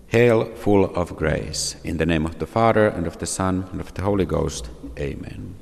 Hail, full of grace, in the name of the Father, and of the Son, and of the Holy Ghost. Amen.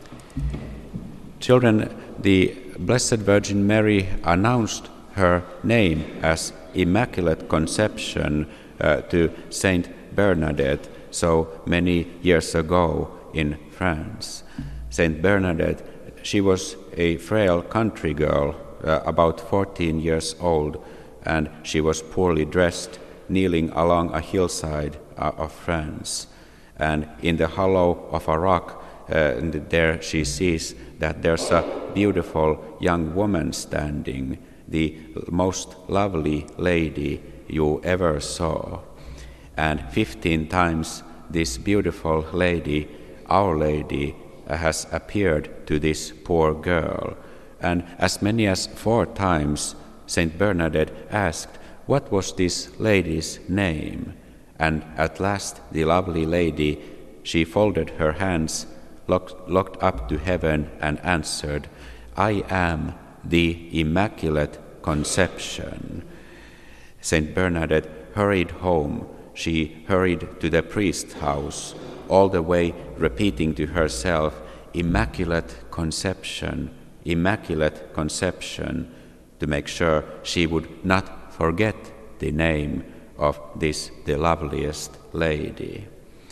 Children, the Blessed Virgin Mary announced her name as Immaculate Conception to Saint Bernadette so many years ago in France. Saint Bernadette, she was a frail country girl, about 14 years old, and she was poorly dressed, kneeling along a hillside of France. And in the hollow of a rock, there she sees that there's a beautiful young woman standing, the most lovely lady you ever saw. And 15 times this beautiful lady, Our Lady, has appeared to this poor girl. And as many as 4 times, Saint Bernadette asked, what was this lady's name? And at last the lovely lady, she folded her hands, looked up to heaven and answered, I am the Immaculate Conception. Saint Bernadette hurried home. She hurried to the priest's house, all the way repeating to herself, Immaculate Conception, Immaculate Conception, to make sure she would not forget the name of this, the loveliest lady.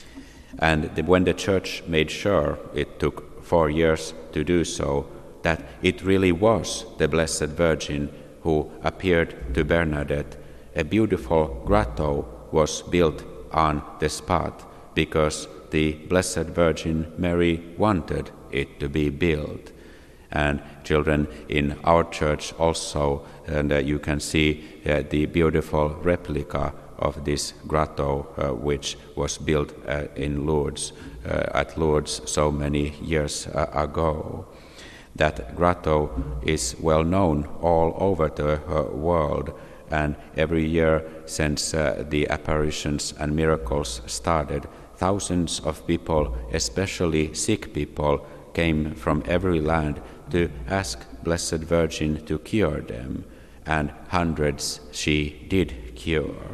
And when the Church made sure, it took 4 years to do so, that it really was the Blessed Virgin who appeared to Bernadette, a beautiful grotto was built on the spot because the Blessed Virgin Mary wanted it to be built. And children, in our church also, and you can see the beautiful replica of this grotto which was built in Lourdes, at Lourdes so many years ago. That grotto is well known all over the world, and every year since the apparitions and miracles started, thousands of people, especially sick people, came from every land to ask Blessed Virgin to cure them, and hundreds she did cure.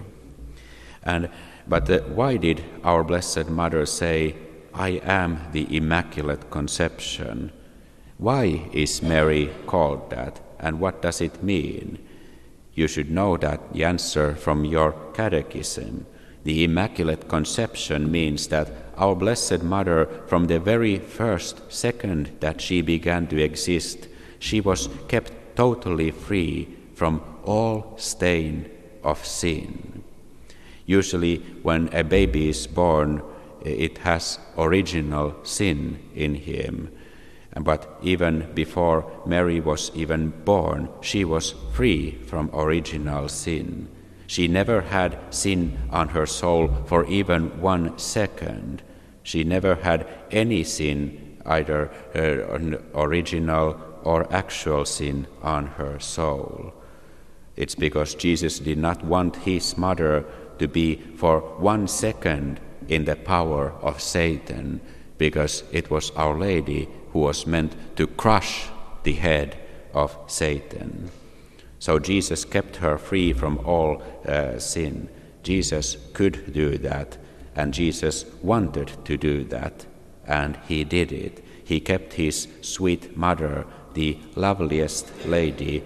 But why did our Blessed Mother say, I am the Immaculate Conception? Why is Mary called that, and what does it mean? You should know that the answer from your catechism. The Immaculate Conception means that our Blessed Mother, from the very first second that she began to exist, she was kept totally free from all stain of sin. Usually when a baby is born, it has original sin in him. But even before Mary was even born, she was free from original sin. She never had sin on her soul for even 1 second. She never had any sin, either original or actual sin, on her soul. It's because Jesus did not want his mother to be for 1 second in the power of Satan, because it was Our Lady who was meant to crush the head of Satan. So Jesus kept her free from all sin. Jesus could do that, and Jesus wanted to do that, and he did it. He kept his sweet mother, the loveliest lady,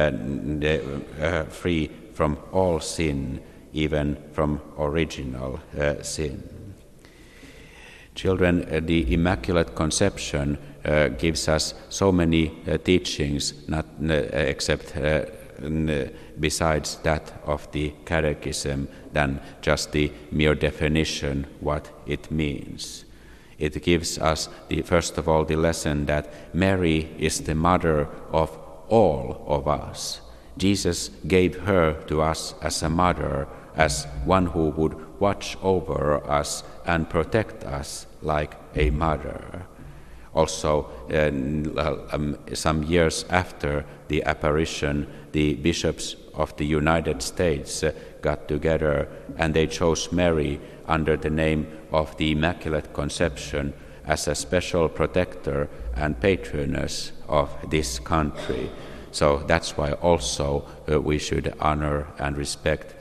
free from all sin, even from original sin. Children, the Immaculate Conception gives us so many teachings, not except besides that of the Catechism, than just the mere definition what it means. It gives us, first of all, the lesson that Mary is the mother of all of us. Jesus gave her to us as a mother, as one who would watch over us and protect us like a mother. Also, some years after the apparition, the bishops of the United States got together and they chose Mary under the name of the Immaculate Conception as a special protector and patroness of this country. So that's why also we should honor and respect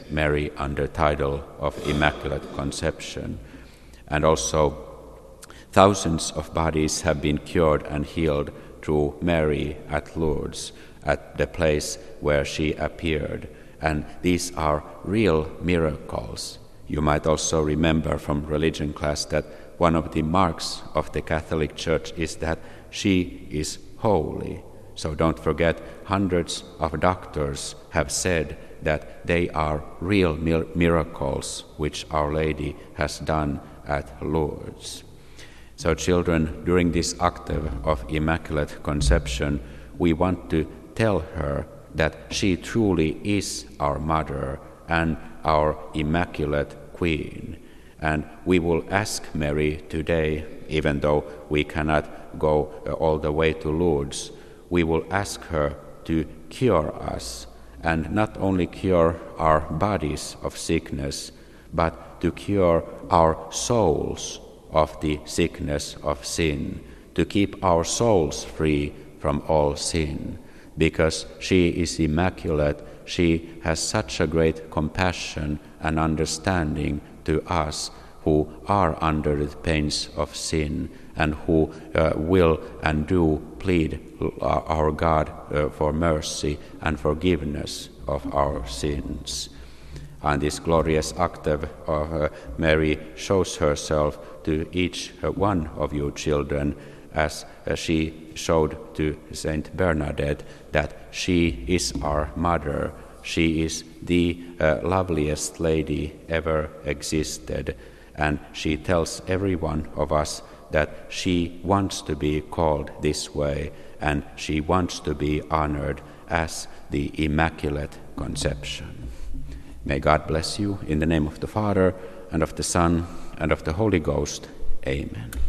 Mary under title of Immaculate Conception. And also thousands of bodies have been cured and healed through Mary at Lourdes, at the place where she appeared. And these are real miracles. You might also remember from religion class that one of the marks of the Catholic Church is that she is holy. So don't forget, hundreds of doctors have said that they are real miracles which Our Lady has done at Lourdes. So children, during this octave of Immaculate Conception, we want to tell her that she truly is our mother and our Immaculate Queen. And we will ask Mary today, even though we cannot go all the way to Lourdes, we will ask her to cure us, and not only cure our bodies of sickness, but to cure our souls of the sickness of sin, to keep our souls free from all sin. Because she is immaculate, she has such a great compassion and understanding to us who are under the pains of sin and who will and do plead our God for mercy and forgiveness of our sins. And this glorious octave of Mary shows herself to each one of you children, as she showed to Saint Bernadette that she is our mother. She is the loveliest lady ever existed, and she tells every one of us that she wants to be called this way, and she wants to be honored as the Immaculate Conception. May God bless you in the name of the Father, and of the Son, and of the Holy Ghost. Amen.